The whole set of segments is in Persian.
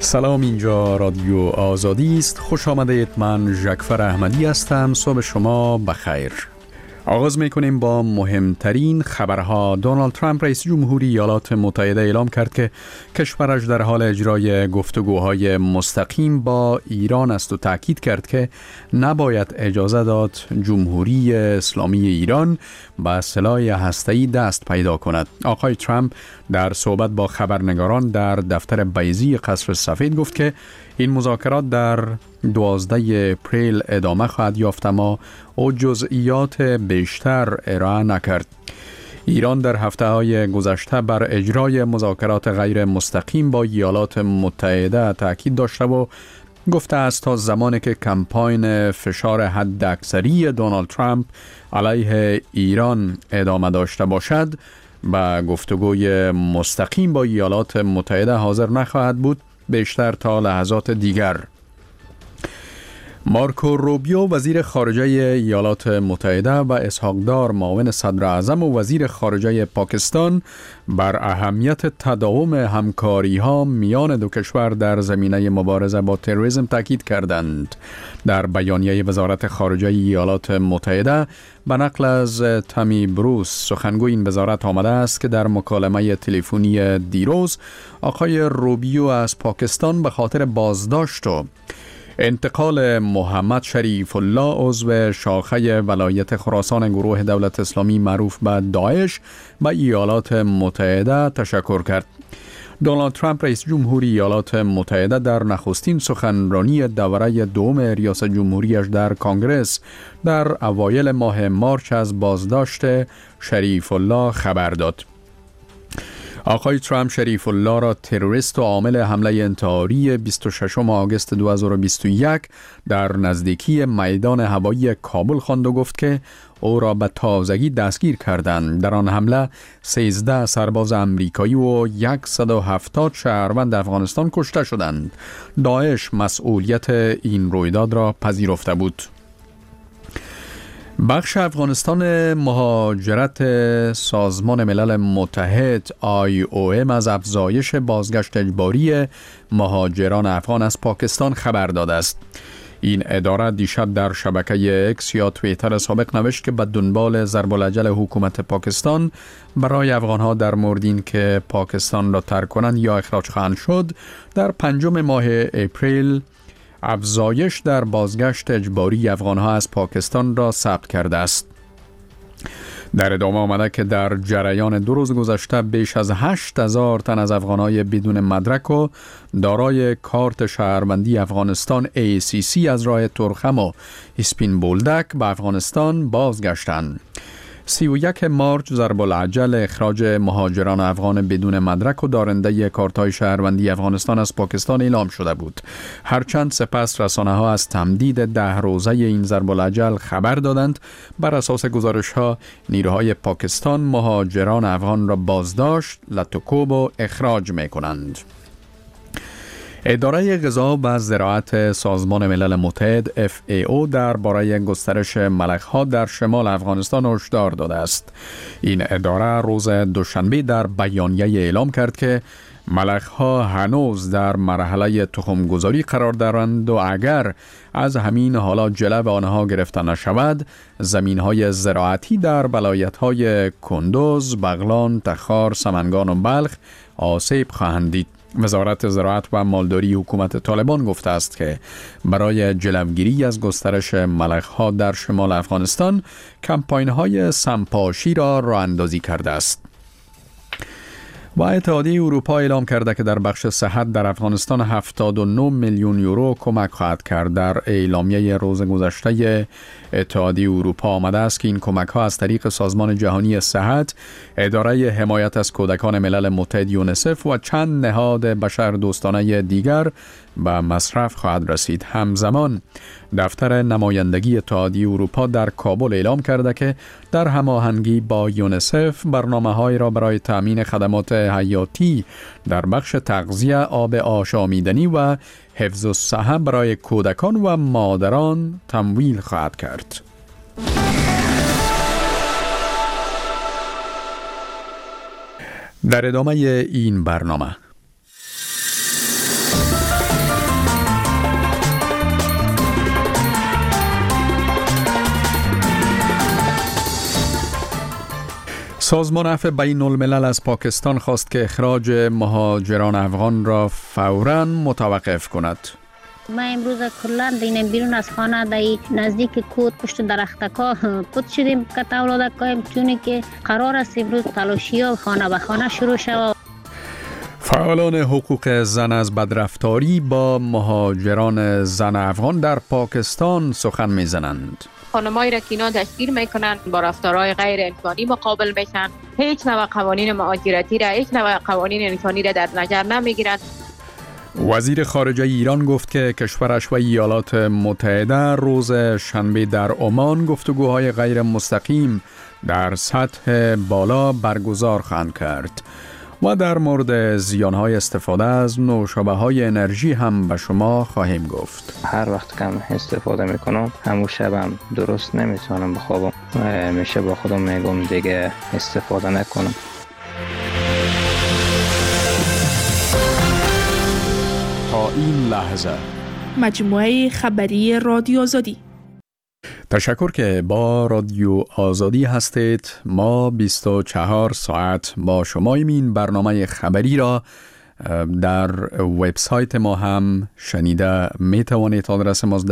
سلام، اینجا رادیو آزادی است. خوش آمدید. من ژکفر احمدی هستم. صبح شما بخیر. آغاز میکنیم با مهمترین خبرها. دونالد ترامپ رئیس جمهوری ایالات متحده اعلام کرد که کشورش در حال اجرای گفتگوهای مستقیم با ایران است و تاکید کرد که نباید اجازه داد جمهوری اسلامی ایران به سلاح هسته‌ای دست پیدا کند. آقای ترامپ در صحبت با خبرنگاران در دفتر بیضی قصر سفید گفت که این مذاکرات در 12 اپریل ادامه خواهد یافت، اما او جزئیات بیشتر ارائه نکرد. ایران در هفته‌های گذشته بر اجرای مذاکرات غیر مستقیم با ایالات متحده تاکید داشته و گفته است تا زمانی که کمپاین فشار حداکثری دونالد ترامپ علیه ایران ادامه داشته باشد، با گفتگوی مستقیم با ایالات متحده حاضر نخواهد بود، بیشتر تا لحظات دیگر. مارکو روبیو وزیر خارجه ایالات متحده و اسحاق دار معاون صدر اعظم و وزیر خارجه پاکستان بر اهمیت تداوم همکاری ها میان دو کشور در زمینه مبارزه با تروریسم تاکید کردند. در بیانیه وزارت خارجه ایالات متحده به نقل از تامی بروس سخنگوی این وزارت آمده است که در مکالمه تلفنی دیروز آقای روبیو از پاکستان به خاطر بازداشت و انتقال محمد شریف الله عضو شاخه ولایت خراسان گروه دولت اسلامی معروف به داعش به ایالات متحده تشکر کرد. دونالد ترامپ رئیس جمهوری ایالات متحده در نخستین سخنرانی دوره دوم ریاست جمهوریش در کنگره در اوایل ماه مارس از بازداشت شریف الله خبر داد. آقای ترامپ شریف الله را تروریست و عامل حمله انتحاری 26 آگوست 2021 در نزدیکی میدان هوایی کابل خواند و گفت که او را به تازگی دستگیر کردند. در آن حمله 13 سرباز امریکایی و 170 شهروند افغانستان کشته شدند. داعش مسئولیت این رویداد را پذیرفته بود. بخش افغانستان مهاجرت سازمان ملل متحد IOM از افزایش بازگشت اجباری مهاجران افغان از پاکستان خبر داده است. این اداره دیشب در شبکه اکس یا توییتر سابق نوشت که به دنبال ضرب الاجل حکومت پاکستان برای افغانها در مورد این که پاکستان را ترک کنند یا اخراج خواهند شد، در 5 ماه اپریل افزایش در بازگشت اجباری افغانها از پاکستان را ثبت کرده است. در ادامه آمده که در جریان 2 روز گذشته بیش از 8,000 تن از افغانهای بدون مدرک و دارای کارت شهروندی افغانستان ACC از راه ترخم و اسپین بولدک به افغانستان بازگشتند. 31 مارس ضرب العجل اخراج مهاجران افغان بدون مدرک و دارنده کارت‌های شهروندی افغانستان از پاکستان اعلام شده بود. هرچند سپس رسانه‌ها از تمدید 10 روزه این ضرب العجل خبر دادند. بر اساس گزارش‌ها نیروهای پاکستان مهاجران افغان را بازداشت، لطکوب و اخراج می‌کنند. اداره غذا و زراعت سازمان ملل متحد FAO درباره گسترش ملخ‌ها در شمال افغانستان هشدار داده است. این اداره روز دوشنبه در بیانیه اعلام کرد که ملخ‌ها هنوز در مرحله تخمگذاری قرار دارند و اگر از همین حالا جلو آنها گرفته نشود، زمین‌های زراعتی در ولایت‌های کندوز، بغلان، تخار، سمنگان و بلخ آسیب خواهند دید. وزارت زراعت و مالداری حکومت طالبان گفته است که برای جلوگیری از گسترش ملخ‌ها در شمال افغانستان کمپاین‌های سمپاشی را راه اندازی کرده است. و اتحادیه اروپا اعلام کرده که در بخش صحت در افغانستان 79 میلیون یورو کمک خواهد کرد. در اعلامیه روز گذشته اتحادیه اروپا آمده است که این کمک ها از طریق سازمان جهانی صحت، اداره حمایت از کودکان ملل متحد یونیسف و چند نهاد بشر دوستانه دیگر به مصرف خواهد رسید. همزمان دفتر نمایندگی اتحادیه اروپا در کابل اعلام کرده که در هماهنگی با یونیسف برنامه‌هایی را برای تأمین خدمات حیاتی در بخش تغذیه، آب آشامیدنی و حفظ الصحه برای کودکان و مادران تمویل خواهد کرد. در ادامه این برنامه سازمان عفو بین الملل از پاکستان خواست که اخراج مهاجران افغان را فوراً متوقف کند. ما امروز کلا دینم بیرون از خانه دای نزدیک کود پشت درختکا پد شدیم که تولد کایم، چونی که قرار است امروز تلاشی‌ها خانه به خانه شروع شود. فعالان حقوق زن از بدرفتاری با مهاجران زن افغان در پاکستان سخن میزنند. خانمایی را که اینا دستگیر میکنن با رفتارهای غیر انسانی مقابل میشن، هیچ نوع قوانین مهاجرتی را، هیچ نوع قوانین انسانی را در نظر نمیگیرند. وزیر خارجه ایران گفت که کشورش و ایالات متحده روز شنبه در عمان گفتگوهای غیر مستقیم در سطح بالا برگزار خواهند کرد و در مورد زیانهای استفاده از نوشابه‌های انرژی هم به شما خواهیم گفت. هر وقت کم استفاده میکنم همون شبم درست نمیتونم بخوابم، میشه با خودم میگم دیگه استفاده نکنم. تا این لحظه مجموعه خبری رادیو آزادی. تشکر که با رادیو آزادی هستید. ما 24 ساعت با شما این برنامه خبری را در وبسایت ما هم شنیده می توانید. آدرس ما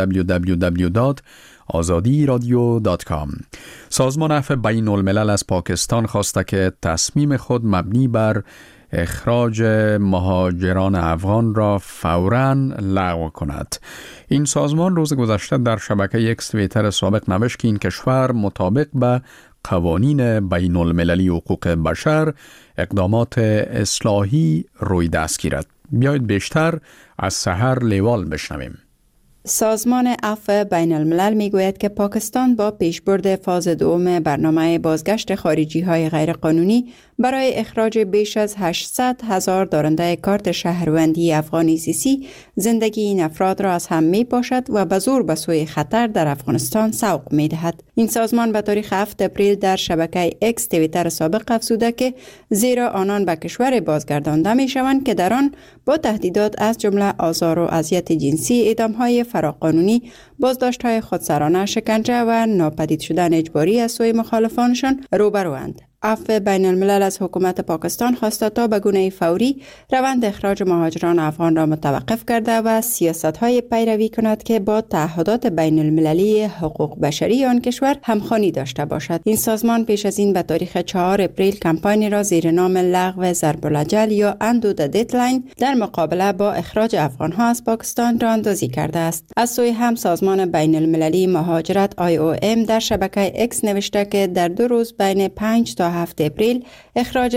www.azadiradio.com. سازمان عفو بین الملل از پاکستان خواسته که تصمیم خود مبنی بر اخراج مهاجران افغان را فوراً لغو کند. این سازمان روز گذشته در شبکه اکس توییتر سابق نوشت که این کشور مطابق به قوانین بین المللی حقوق بشر اقدامات اصلاحی روی دست گیرد. بیایید بیشتر از سحر لیوال بشنویم. سازمان عفو بین الملل می گوید که پاکستان با پیشبرد فاز دوم برنامه بازگشت خارجی های غیرقانونی برای اخراج بیش از 800,000 دارنده کارت شهروندی افغان ECC زندگی این افراد را از هم می پاشد و به زور به سوی خطر در افغانستان سوق می دهد. این سازمان به تاریخ 7 اپریل در شبکه اکس توییتر سابق افزوده که زیرا آنان به کشور بازگردانده می شوند که در آن با تهدیدات از جمله آزار و اذیت جنسی، اعدام‌های فراقانونی، بازداشت‌های خودسرانه، شکنجه و ناپدید شدن اجباری از سوی مخالفانشان روبروند. عفو بین الملل از حکومت پاکستان خواسته تا به گونه فوری روند اخراج مهاجران افغان را متوقف کرده و سیاست‌های پیروی کند که با تعهدات بین المللی حقوق بشری آن کشور همخوانی داشته باشد. این سازمان پیش از این به تاریخ 4 اپریل کمپانی را زیر نام لغو ضرب الاجل یا اندو د ددلاین در مقابله با اخراج افغان‌ها از پاکستان را اندازی کرده است. از سوی هم سازمان بین المللی مهاجرت IOM در شبکه اکس نوشته که در 2 روز بین 5 تا 7 اپریل اخراج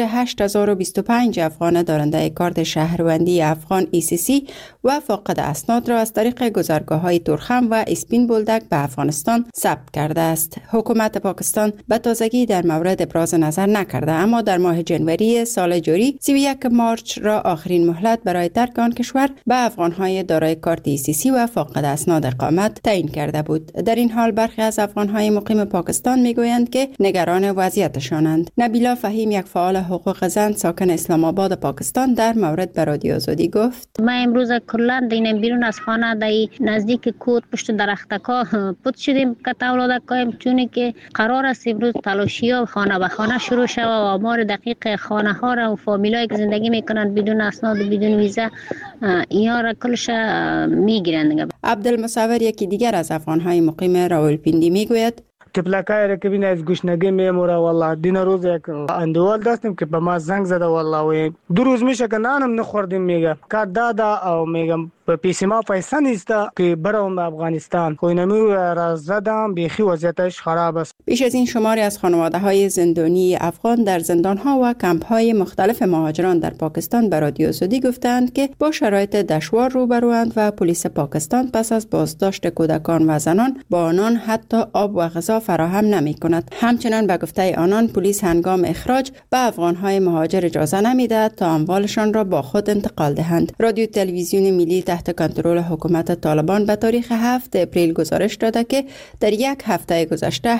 8025 افغان دارنده کارت شهروندی افغان ECC و فاقد اسناد را از طریق گذرگاه‌های تورخم و اسپین بولدک به افغانستان ثبت کرده است. حکومت پاکستان به تازگی در مورد ابراز نظر نکرده، اما در ماه جنوری سال جاری 31 مارچ را آخرین مهلت برای ترک آن کشور به افغان‌های دارای کارت ECC و فاقد اسناد اقامت تعیین کرده بود. در این حال برخی از افغان‌های مقیم پاکستان می‌گویند که نگران وضعیتشانند. نبیلا فهیم، یک فعال حقوق زن ساکن اسلام آباد پاکستان، در مورد به رادیو آزادی گفت: ما امروز کلا دینم بیرون از خانه دای نزدیک کود پشت درختکا پد شدیم که تولد کایم، چونی که قرار است امروز تلاشی‌ها خانه به خانه شروع شود و آمار دقیق خانه ها را و فامیلایی که زندگی میکنند بدون اسناد و بدون ویزا اینا را کلش میگیرند. عبدالمصور، یکی دیگر از افغان‌های مقیم راولپیندی، میگوید: تپلکای را که بین از گوشنگی میموره والله دین روز یک اندوال داشتیم که به ما زنگ زده والله و 2 روز میشه که نانم نخوردیم. میگه که دادا او میگم به پیش ما پیسه نیست که برام به افغانستان کوینمی را زدم، بیخی وضعیتش خراب است. بیش از این شماری از خانواده‌های زندانی افغان در زندان‌ها و کمپ‌های مختلف مهاجران در پاکستان به رادیو آزادی گفتند که با شرایط دشوار روبروند و پلیس پاکستان پس از بازداشت کودکان و زنان با آنان حتی آب و غذا فراهم نمی‌کند. همچنین به گفته آنان پلیس هنگام اخراج به افغان‌های مهاجر اجازه نمی‌دهد تا اموالشان را با خود انتقال دهند. رادیو تلویزیون ملی تحت کنترل حکومت طالبان به تاریخ 7 اپریل گزارش داده که در یک هفته گذشته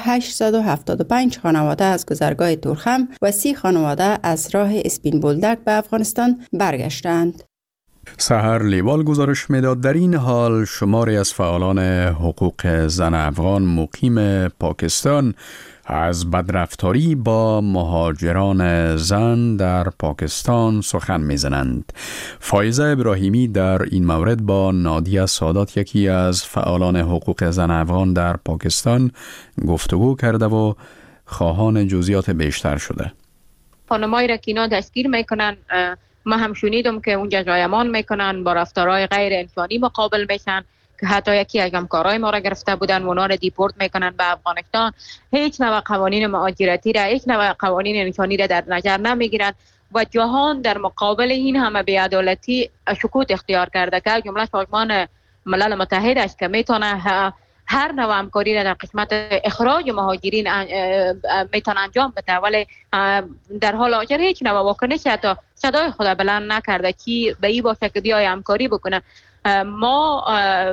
875 خانواده از گذرگاه تورخم و 30 خانواده از راه اسپین بولدک به افغانستان برگشتند. سحر لیوال گزارش میداد. در این حال شماری از فعالان حقوق زن افغان مقیم پاکستان از بدرفتاری با مهاجران زن در پاکستان سخن می‌زنند. فایزه ابراهیمی در این مورد با نادیه سادات، یکی از فعالان حقوق زن افغان در پاکستان، گفتگو کرده و خواهان جزئیات بیشتر شده. خانمایی را که اینا دستگیر میکنن، ما هم شنیدم که اونجا جایمان میکنن، با رفتارهای غیر انسانی مقابل میشن که حتی یکی از همکارای ما را گرفته بودن، اونا را دیپورت میکنن به افغانستان. هیچ نوع قوانین مهاجرتی را، هیچ نوع قوانین انسانی را در نظر نمیگیرن و جهان در مقابل این همه بی‌عدالتی سکوت اختیار کرده که جمله سازمان ملل متحد است که میتونه هر نوع همکاری را در قسمت اخراج مهاجرین میتونه انجام بده، ولی در حال حاضر هیچ نوع واکنشی حتی صدای خود بلند نکرده که به این باشه که بیای همکاری بکنه. ما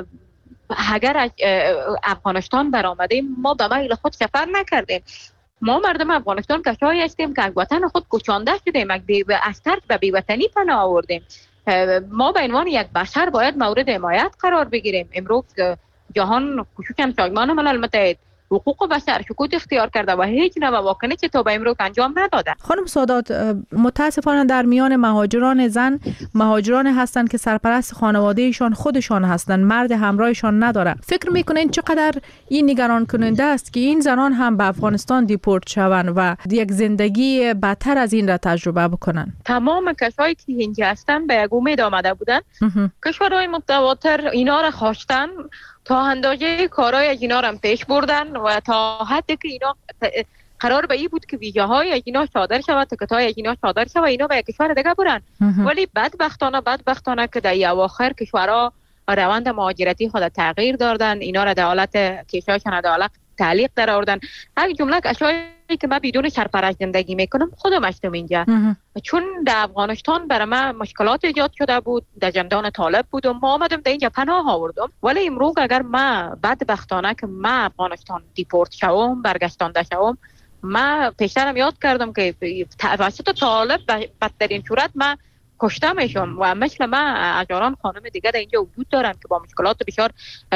اگر از افغانستان برآمدیم، ما به میل خود سفر نکردیم. ما مردم افغانستان کسایی هستیم که از وطن خود کشانده شدیم، از ترک به بی‌وطنی پناه آوردیم. ما به عنوان یک بشر باید مورد حمایت قرار بگیریم. امروز جهان خصوصا سازمان ملل متحد حقوق بشر سکوت اختیار کرده و هیچ نوع واکنشی تا به امروز انجام نداده. خانم سادات، متاسفانه در میان مهاجران زن مهاجران هستند که سرپرست خانوادهشان خودشان هستند، مرد همراهشان نداره. فکر میکنین چقدر این نگران کننده است که این زنان هم به افغانستان دیپورت شوند و یک زندگی بدتر از این را تجربه بکنن؟ تمام کسایی که اینجا هستن به یک امید آمده بودن. کشورهای متواتر اینا را خواستن تا اندازه کارهای از اینا را پیش بردن و تا حدی که اینا قرار به این بود که ویزاهای از اینا صادر شود، تکت‌های از اینا صادر شود، اینا به یک کشور دیگه برن. ولی بدبختانه که در اواخر کشورها روند مهاجرتی خود تغییر دادن، اینا را در حالت کشورشان در حالت تعلیق در آوردن. یک جمله اشیایی که من بدون سرپرست زندگی میکنم خودم هستم اینجا، چون در افغانستان برای من مشکلات ایجاد شده بود، در زندان طالب بودم، ما آمدم در اینجا پناه آوردم. ولی امروز اگر من بدبختانه که من افغانستان دیپورت شوم، برگشتانده شوم، من پیشترم یاد کردم که توسط طالب بدترین صورت من کشته میشم و مثل من هزاران خانم دیگه در اینجا وجود دارن که با مشکلات بسیار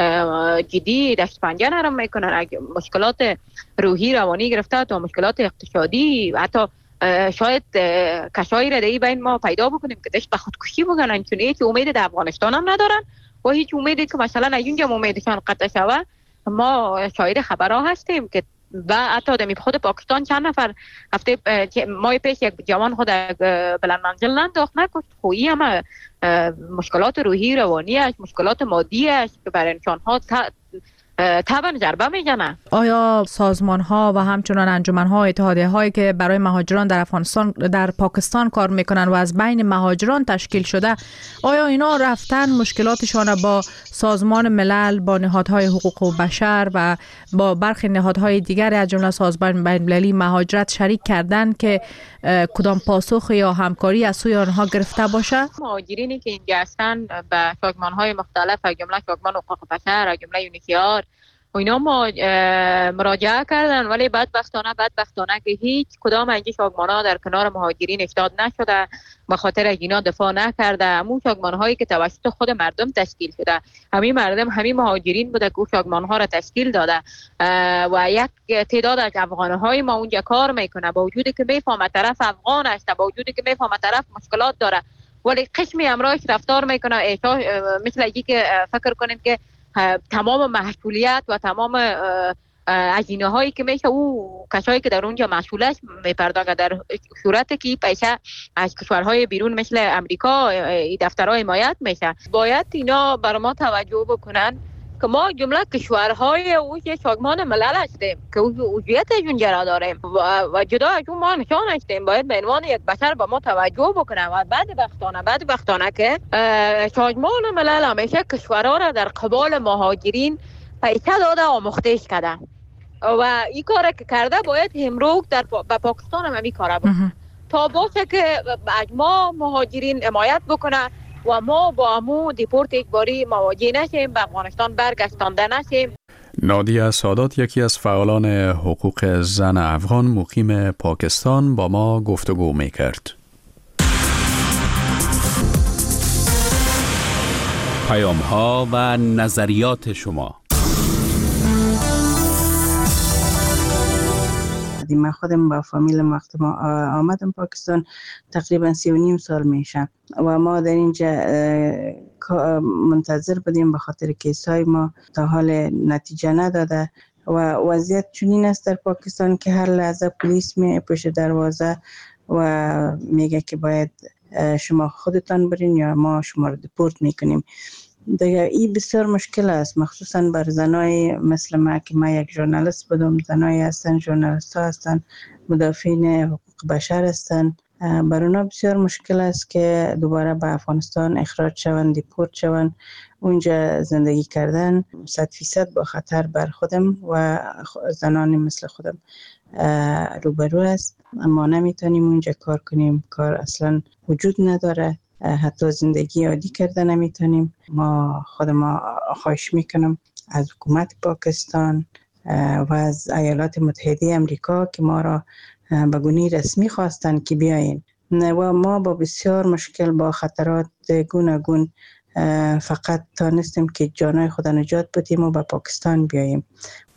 جدی دست پنجه نرم میکنن، مشکلات روحی روانی گرفته تا مشکلات اقتصادی، حتی شاید کسایی را در بین ما پیدا بکنیم که دست به خودکشی بکنن، چون هیچ امید در افغانستان هم ندارن و هیچ امیدی که مثلا از اونجا امیدشان قطع شوه. ما شاید خبرها هستیم که و حتی در خود پاکستان چند نفر هفته ماه پیش یک جوان خود بلند منزل انداخت، نکشت. خویی هم مشکلات روحی روانی است، مشکلات مادی است که بر انسان‌ها طبعا ضربه میزنه. آیا سازمان ها و همچنان انجمن ها، اتحادیه هایی که برای مهاجران در افغانستان در پاکستان کار میکنن و از بین مهاجران تشکیل شده، آیا اینا رفتن مشکلاتشان با سازمان ملل، با نهادهای حقوق بشر و با برخی نهادهای دیگر از جمله سازمان بین المللی مهاجرت شریک کردن که کدام پاسخ یا همکاری از سوی آنها گرفته باشه؟ مهاجرینی که اینجا هستن به سازمان های مختلف از جمله سازمان حقوق بشر، از جمله یونیسیار و اینا ما مراجعه کردن، ولی بدبختانه که هیچ کدام از این سازمان‌ها در کنار مهاجرین ایستاد نشده، به خاطر از اینا دفاع نکرده. همون سازمان‌هایی که توسط خود مردم تشکیل شده، همین مردم همین مهاجرین بوده که سازمان‌ها را تشکیل داده و یک تعداد از افغان‌های ما اونجا کار میکنه، با وجودی که میفهمه طرف افغان است، با وجودی که میفهمه طرف مشکلات داره، ولی قسمی امروز رفتار میکنه مثل اینکه که فکر کنیم که تمام مسئولیت و تمام هزینه هایی که میشه او کسایی که در اونجا مسئول است میپردازه، در صورتی که پیسه از کشورهای بیرون مثل امریکا دفترهای حمایت میشه. باید اینا بر ما توجه بکنن که ما جمله کشورهای او یک سازمان ملل هستیم که وضعیت اونجا را داریم و جدا از اون ما نشان هستیم. باید به عنوان یک بشر به ما توجه بکنه و بدبختانه که سازمان ملل همیشه کشورها را در قبال مهاجرین پیسه داده و آموختش کرده و این کار که کرده باید امروز به پاکستان هم این کار بکنه تا باشه که از ما مهاجرین حمایت بکنه و ما با همون دیپورت اجباری مواجه نشیم، به افغانستان برگشتانده نشیم. نادیه سادات، یکی از فعالان حقوق زن افغان مقیم پاکستان، با ما گفتگو میکرد. پیام‌ها و نظریات شما. من خودم با فامیلم وقت ما آمدم پاکستان تقریبا 3.5 سال میشه و ما در اینجا منتظر بودیم به خاطر کیسای ما تا حال نتیجه نداده و وضعیت چنین است در پاکستان که هر لحظه پلیس می پشت دروازه و میگه که باید شما خودتان برین یا ما شما رو دیپورت میکنیم. دیگه این بسیار مشکل است، مخصوصا بر زنای مثل ما که ما یک ژورنالیست بودم، زنای هستن، ژورنالیست ها هستن، مدافعین حقوق بشر هستن، بر اونا بسیار مشکل است که دوباره به افغانستان اخراج شوند، دیپورت شوند. اونجا زندگی کردن 100% با خطر بر خودم و زنان مثل خودم روبرو است. اما نمیتونیم اونجا کار کنیم، کار اصلا وجود نداره، حتی زندگی عادی کرده نمیتونیم. ما خودم خواهش میکنم از حکومت پاکستان و از ایالات متحده امریکا که ما را به گونه رسمی خواستن که بیاین و ما با بسیار مشکل با خطرات گوناگون فقط تانستیم که جانای خود نجات بدیم و به پاکستان بیاییم.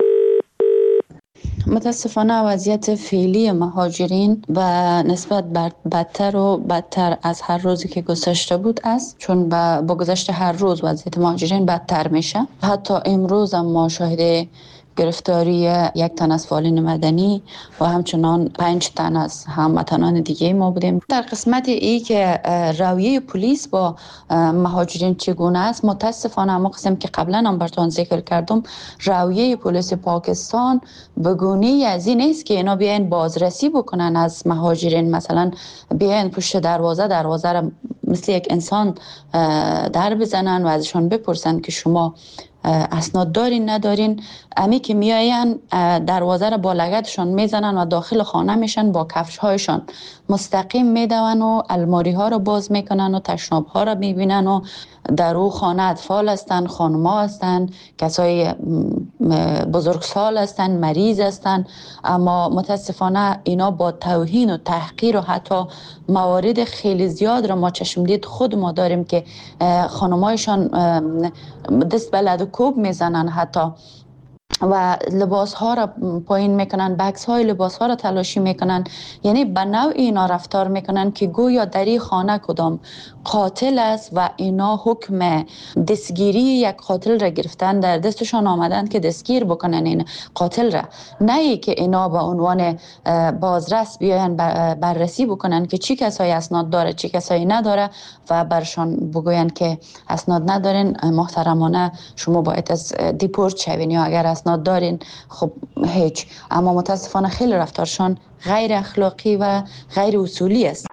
متاسفانه وضعیت فعلی مهاجرین و نسبت بدتر و بدتر از هر روزی که گذشته بود است، چون با گذشت هر روز وضعیت مهاجرین بدتر میشه. حتی امروز هم ما شاهد گرفتاری یک تن از فعالین مدنی و همچنان 5 تن از هموطنان دیگه ما بودیم. در قسمت ای که رویه پلیس با مهاجرین چگونه است، متاسفانه هم قسم که قبلا هم براتون ذکر کردم، رویه پلیس پاکستان به گونه‌ای از این است که اینا بیاین بازرسی بکنن از مهاجرین، مثلا بیاین پشت دروازه را مثل یک انسان در بزنن و ازشان بپرسن که شما اسناد دارین ندارین. امی که میاین دروازه را با لگدشان میزنن و داخل خانه میشن، با کفش هایشان مستقیم میدون و الماری ها را باز میکنن و تشناب ها را میبینن و در او خانه اطفال هستن، خانما هستن، کسای بزرگسال هستن، مریض هستن. اما متاسفانه اینا با توهین و تحقیر و حتی موارد خیلی زیاد را ما چشمدید خود ما داریم که خانمایشان دست به لد و کوب میزنن حتی و لباس ها را پایین میکنن، بکس های لباس ها را تلاشی میکنن. یعنی به نوع اینا رفتار میکنن که گویا در این خانه کدام قاتل است و اینا حکم دستگیری یک قاتل را گرفتن، در دستشان آمدن که دستگیر بکنن این قاتل را، نه ای که اینا به عنوان بازرس بیاین بررسی بکنن که چی کسایی اسناد داره چی کسایی نداره و برشان بگوین که اسناد ندارین، محترمانه شما باید از دیپورت شوین، یا اگر اسناد دارین خب هیچ. اما متاسفانه خیلی رفتارشان غیر اخلاقی و غیر اصولی است.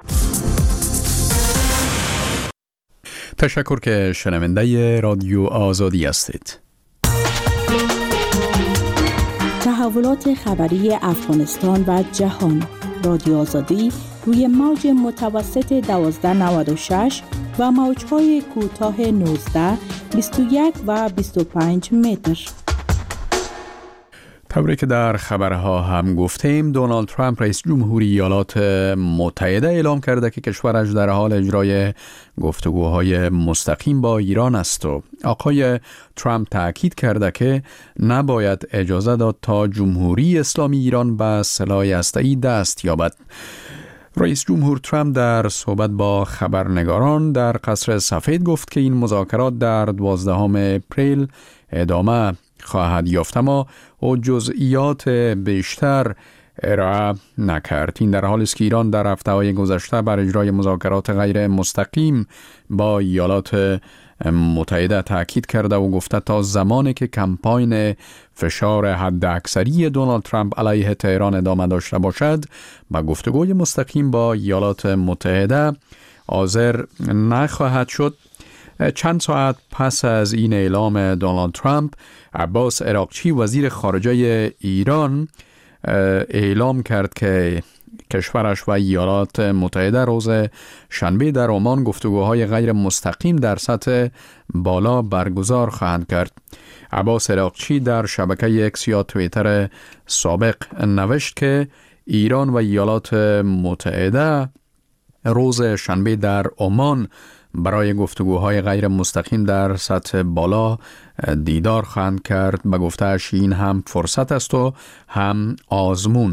تشکر که شنونده رادیو آزادی هستید. تحولات خبری افغانستان و جهان. رادیو آزادی روی موج متوسط 1296 و موج‌های کوتاه 19، 21 و 25 متر. طوری که در خبرها هم گفتیم، دونالد ترامپ رئیس جمهوری ایالات متحده اعلام کرده که کشورش در حال اجرای گفتگوهای مستقیم با ایران است و آقای ترامپ تاکید کرده که نباید اجازه داد تا جمهوری اسلامی ایران به سلاح هسته‌ای دست یابد. رئیس جمهور ترامپ در صحبت با خبرنگاران در قصر سفید گفت که این مذاکرات در 12 اپریل ادامه خواهد یافت، اما او جزئیات بیشتر ارائه نکرد. این در حالی است که ایران در هفته‌های گذشته بر اجرای مذاکرات غیر مستقیم با ایالات متحده تاکید کرده و گفته تا زمانی که کمپاین فشار حداکثری دونالد ترامپ علیه تهران ادامه داشته باشد، با گفتگوی مستقیم با ایالات متحده حاضر نخواهد شد. چند ساعت پس از این اعلام دونالد ترامپ، عباس عراقچی وزیر خارجه ایران اعلام کرد که کشورش و ایالات متحده روز شنبه در عمان گفتگوهای غیر مستقیم در سطح بالا برگزار خواهند کرد. عباس عراقچی در شبکه اکس یا توییتر سابق نوشت که ایران و ایالات متحده روز شنبه در عمان برای گفتگوهای غیر مستقیم در سطح بالا دیدار خواهند کرد. به گفته‌اش این هم فرصت است و هم آزمون.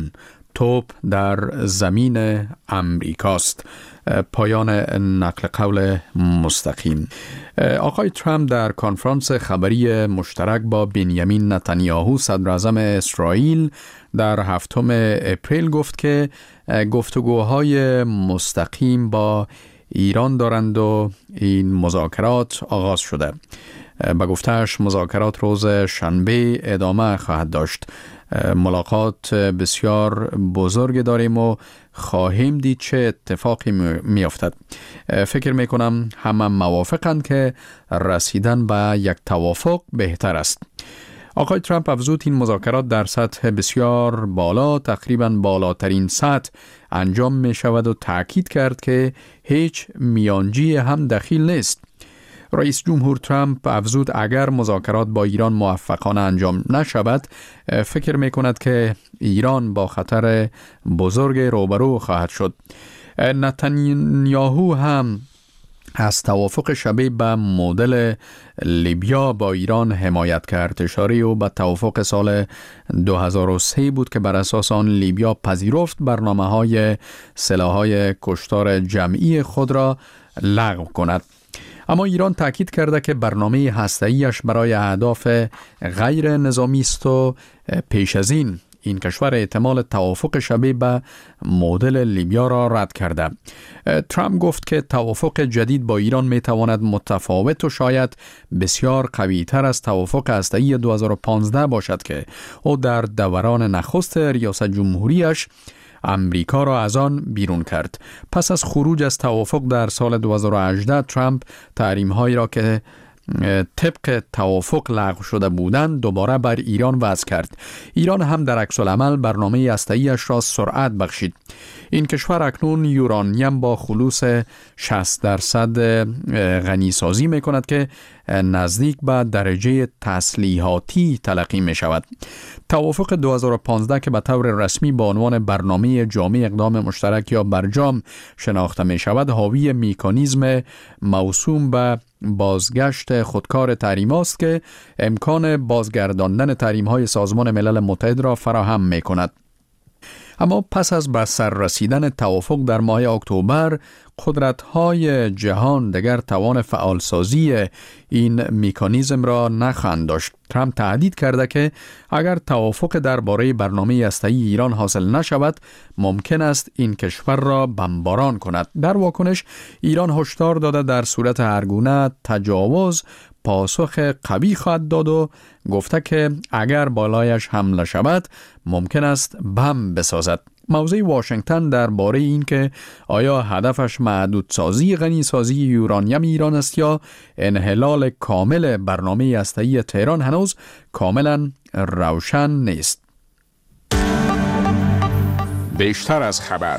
توپ در زمین امریکاست. پایان نقل قول مستقیم. آقای ترامپ در کنفرانس خبری مشترک با بنیامین نتانیاهو صدر اعظم اسرائیل در 7 اپریل گفت که گفتگوهای مستقیم با ایران دارند و این مذاکرات آغاز شده. به گفتهش مذاکرات روز شنبه ادامه خواهد داشت. ملاقات بسیار بزرگ داریم و خواهیم دید چه اتفاقی می افتد. فکر می کنم همه موافقند که رسیدن به یک توافق بهتر است. آقای ترامپ افزود این مذاکرات در سطح بسیار بالا، تقریباً بالاترین سطح انجام می شود و تأکید کرد که هیچ میانجی هم دخیل نیست. رئیس جمهور ترامپ افزود اگر مذاکرات با ایران موفقانه انجام نشود، فکر می کند که ایران با خطر بزرگ روبرو خواهد شد. نتانیاهو هم از توافق شبیه به مدل لیبیا با ایران حمایت کرد. اشاره او به توافق سال 2003 بود که بر اساس آن لیبیا پذیرفت برنامه‌های سلاح‌های کشتار جمعی خود را لغو کند. اما ایران تاکید کرده که برنامه هسته‌ایش برای اهداف غیر نظامی است و پیش از این کشور احتمال توافق شبیه به مدل لیبیا را رد کرده. ترامپ گفت که توافق جدید با ایران می تواند متفاوت و شاید بسیار قوی تر از توافق هسته‌ای 2015 باشد که او در دوران نخست ریاست جمهوریش امریکا را از آن بیرون کرد. پس از خروج از توافق در سال 2018 ترامپ تحریم‌هایی را که طبق توافق لغو شده بودند دوباره بر ایران وضع کرد. ایران هم در عکس العمل برنامه هسته‌ایش را سرعت بخشید. این کشور اکنون یورانیم با خلوص 60% غنی سازی می کند که نزدیک به درجه تسلیحاتی تلقی می شود. توافق 2015 که به طور رسمی با عنوان برنامه جامع اقدام مشترک یا برجام شناخته می شود، حاوی مکانیزم موسوم به بازگشت خودکار تحریم است که امکان بازگرداندن تحریم های سازمان ملل متحد را فراهم می کند. اما پس از به سر رسیدن توافق در ماه اکتبر، قدرت‌های جهان دیگر توان فعالسازی این مکانیزم را نخواهند داشت. ترامپ تهدید کرده که اگر توافق درباره برنامه هسته‌ای ایران حاصل نشود، ممکن است این کشور را بمباران کند. در واکنش ایران هشدار داده در صورت هرگونه تجاوز پاسخ قوی خواهد داد و گفته که اگر بالایش حمله شود ممکن است بم بسازد. موضع واشنگتن درباره این که آیا هدفش محدودسازی غنیسازی یورانیم ایران است یا انحلال کامل برنامه هسته‌ای تهران هنوز کاملا روشن نیست. بیشتر از خبر.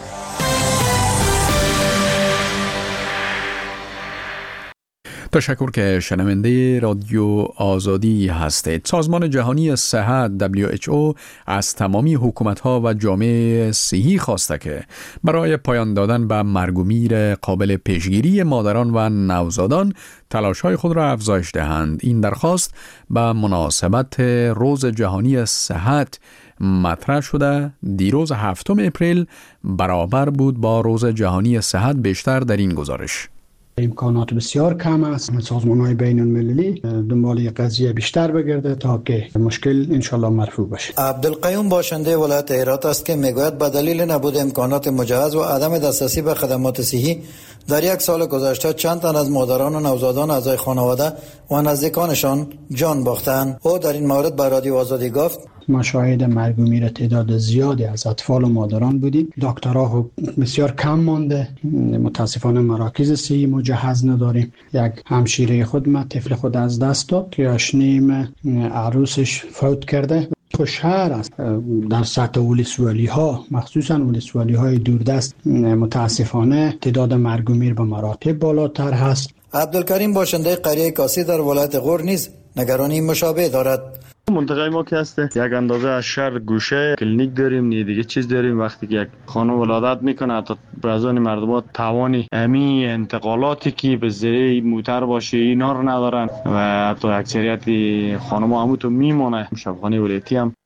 تشکر که شنونده رادیو آزادی هستید. سازمان جهانی صحت WHO از تمامی حکومت‌ها و جامعه صحی خواسته که برای پایان دادن به مرگ و میر قابل پیشگیری مادران و نوزادان تلاش‌های خود را افزایش دهند. این درخواست به مناسبت روز جهانی صحت مطرح شده. دیروز 7 اپریل برابر بود با روز جهانی صحت. بیشتر در این گزارش. امکانات بسیار کم است. سازمان‌های بین‌المللی دنبال قضیه بیشتر بگرده تا که مشکل انشالله مرفوع بشه. عبدالقیوم باشنده ولایت هرات است که میگوید به دلیل نبود امکانات مجهز و عدم دسترسی به خدمات صحی در یک سال گذشته چند تن از مادران و نوزادان اعضای خانواده و نزدیکانشان جان باختند. او در این مورد به رادیو آزادی گفت: ما شاهد مرگ و میر تعداد زیادی از اطفال و مادران بودیم. دکترها بسیار کم مانده. متاسفانه مراکز صحی مجهز نداریم. یک همشیره خود ما طفل خود از دست داد که آشنیم عروسش فوت کرده. شهر است در سطح ولسوالی ها، مخصوصا ولسوالی های دوردست، متاسفانه تعداد مرگ و میر به مراتب بالاتر هست. عبدالکریم باشنده قریه کاسی در ولایت غور نیز نگرانی مشابه دارد. منطقه ما که هسته یک اندازه از شهر گوشه کلینیک داریم، نه دیگه چیز داریم. وقتی که یک خانم ولادت میکنه حتی برازان مردمات توانی امی انتقالاتی که به ذریعه موتر باشه اینا رو ندارن و حتی اکثریت خانم همو تو میمونه. شفاخانه ولایتی هم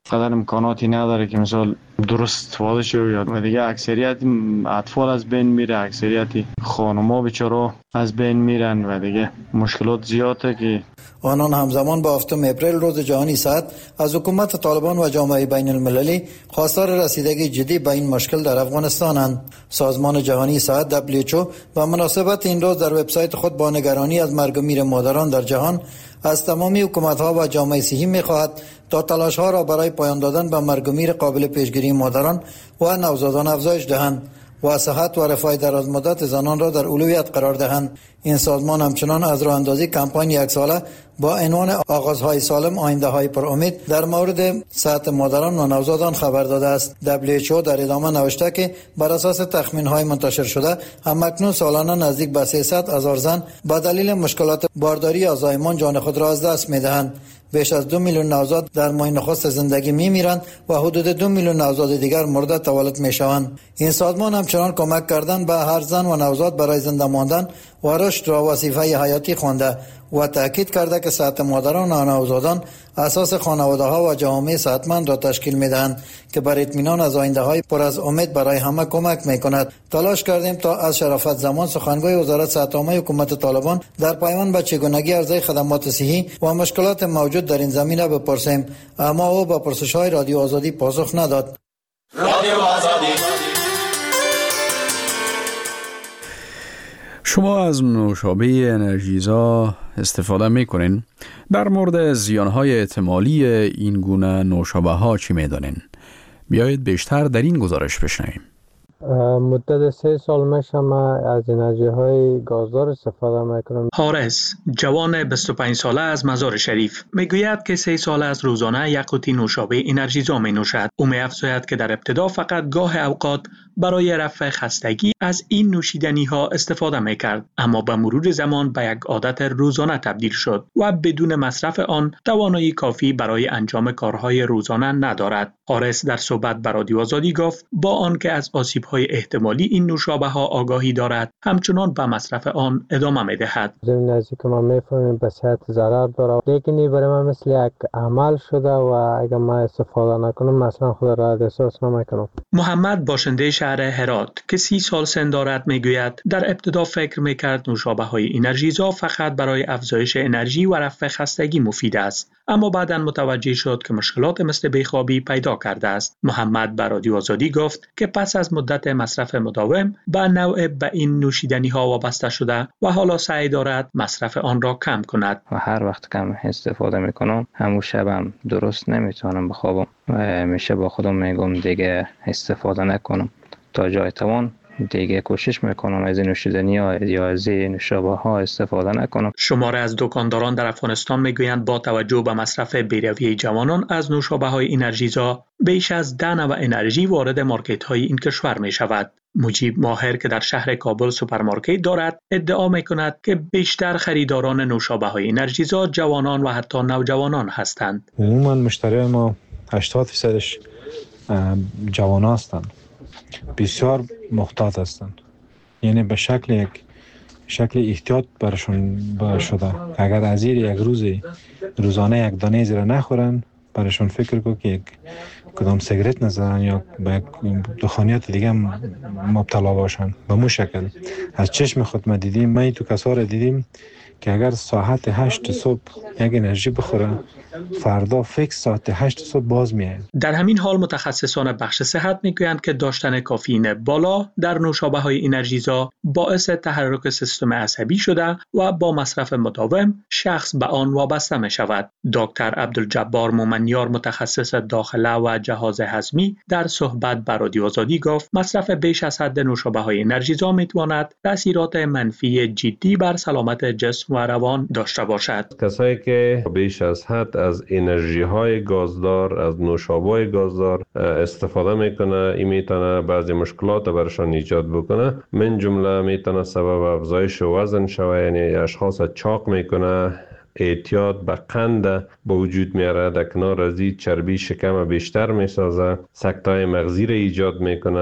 قدر امکاناتی نداره که مثال درست استفاده شه و دیگه اکثریت اطفال از بین میره، اکثریت خانم‌ها بیچاره از بین میرن و دیگه مشکلات زیاده که آنان همزمان با 7 اپریل روز جهانی صحت از حکومت طالبان و جامعه بین المللی خواستار رسیدگی جدی به این مشکل در افغانستانند. سازمان جهانی صحت WHO به مناسبت این روز در وبسایت خود با نگرانی از مرگ و میر مادران در جهان از تمامی حکومت‌ها و جامعه صحی می‌خواهد تا تلاش‌ها را برای پایان دادن به مرگ و میر قابل پیشگیری مادران و نوزادان افزایش دهند و صحت و رفاه درازمدت زنان را در اولویت قرار دهند. این سازمان همچنان از راه اندازی کمپاین یک ساله با عنوان آغازهای سالم آینده های پر امید در مورد صحت مادران و نوزادان خبر داده است. WHO در ادامه نوشته که بر اساس تخمین های منتشر شده همکنون سالانه نزدیک به 300,000 زن به دلیل مشکلات بارداری یا زایمان جان خود را از دست می‌دهند. بیش از 2 میلیون نوزاد در ماه نخست زندگی می‌میرند و حدود 2 میلیون نوزاد دیگر مورد تولد می‌شوند. این سازمان همچنان کمک کردن به هر زن و نوزاد برای زنده ماندن و رشد را وظیفه حیاتی خوانده و تاکید کرده که صحت مادران و نوزادان اساس خانواده‌ها و جوامع صحتمند را تشکیل می‌دهند که بر اطمینان از آینده‌های پر از امید برای همه کمک می‌کند. تلاش کردیم تا از شرافت زمان سخنگوی وزارت صحت عامه حکومت طالبان در پیوند به چگونگی عرضه خدمات صحی و مشکلات موجود در این زمینه بپرسیم، اما او به پرسش‌های رادیو آزادی پاسخ نداد. رادیو آزادی. شما از نوشابه انرژیزا استفاده میکنین؟ در مورد زیانهای احتمالی این گونه نوشابه ها چی میدانین؟ بیایید بیشتر در این گزارش بشنویم. مدت 3 سال میشه من از انرژی های گازدار استفاده میکنم. حارس، جوان 25 ساله از مزار شریف، میگوید که 3 سال از روزانه یک قوطی نوشابه انرژیزا می نوشد. او می‌افزاید که در ابتدا فقط گاه اوقات برای رفع خستگی از این نوشیدنی ها استفاده میکرد، اما به مرور زمان به یک عادت روزانه تبدیل شد و بدون مصرف آن توانایی کافی برای انجام کارهای روزانه ندارد. حارس در صحبت با رادیو آزادی گفت با آنکه از آسیب‌های احتمالی این نوشابه ها آگاهی دارد، همچنان به مصرف آن ادامه می‌دهد. زمین از که ما می‌فهمیم به صحت ضرر داره، لیکن برای من مثل یک عمل شده و اگر ما استفاده نکنم مثلا خود را احساس نمی‌کنم. محمد باشنده شهر هرات که 30 سال سن دارد میگوید در ابتدا فکر میکرد نوشابه های انرژیزا فقط برای افزایش انرژی و رفع خستگی مفید است، اما بعداً متوجه شد که مشکلات مثل بیخوابی پیدا کرده است. محمد به رادیو آزادی گفت که پس از مدت مصرف مداوم به نوع به این نوشیدنی ها وابسته شده و حالا سعی دارد مصرف آن را کم کند. و هر وقت کم استفاده میکنم همون شبم درست نمیتونم بخوابم و میشه با خودم میگم دیگه استفاده نکنم تا جای توان دیگه کوشش میکنم از این نوشیدنی یا از این نوشابه ها استفاده نکنم. شماره از دکانداران در افغانستان میگویند با توجه به مصرف بی‌رویه جوانان از نوشابه های انرژیزا بیش از 10 نوع انرژی وارد مارکت های این کشور می شود. مجیب ماهر که در شهر کابل سوپرمارکت دارد ادعا می کند که بیشتر خریداران نوشابه های انرژیزا جوانان و حتی نوجوانان هستند. عموما مشتری ما 80%ش جوان هستند. بسیار محتاط هستند، یعنی به شکل احتیاط برشون شده. اگر از زیر یک روزانه یک دانه زیر نخورن برشون فکر کو که کدام سیگرت نزدن یا به دخانیات دیگه مبتلا باشن. به مو شکل از چشم خود ما دیدیم، ما تو کسا را دیدیم که اگر ساعت 8 صبح یک انرژی بخوره فردا فکس ساعت 8 صبح باز میاد. در همین حال متخصصان بخش صحت میگویند که داشتن کافئین بالا در نوشابه های انرژیزا باعث تحرک سیستم عصبی شده و با مصرف مداوم شخص به آن وابسته می شود. دکتر عبدالجبار مومنیار متخصص داخله و جهاز هضمی در صحبت با رادیو آزادی گفت مصرف بیش از حد نوشابه های انرژیزا میتواند تاثیرات منفی جدی بر سلامت جسم و روان داشته باشد. کسایی که بیش از حد از انرژی های گازدار، از نوشابه های گازدار استفاده میکنه، این میتونه بعضی مشکلات برشان ایجاد بکنه. من جمله میتونه سبب افزایش وزن شوه، یعنی اشخاص چاق میکنه، اعتیاد به قند به وجود میاره، در کنار از این چربی شکم بیشتر میسازه، سکته‌های مغزی را ایجاد میکنه.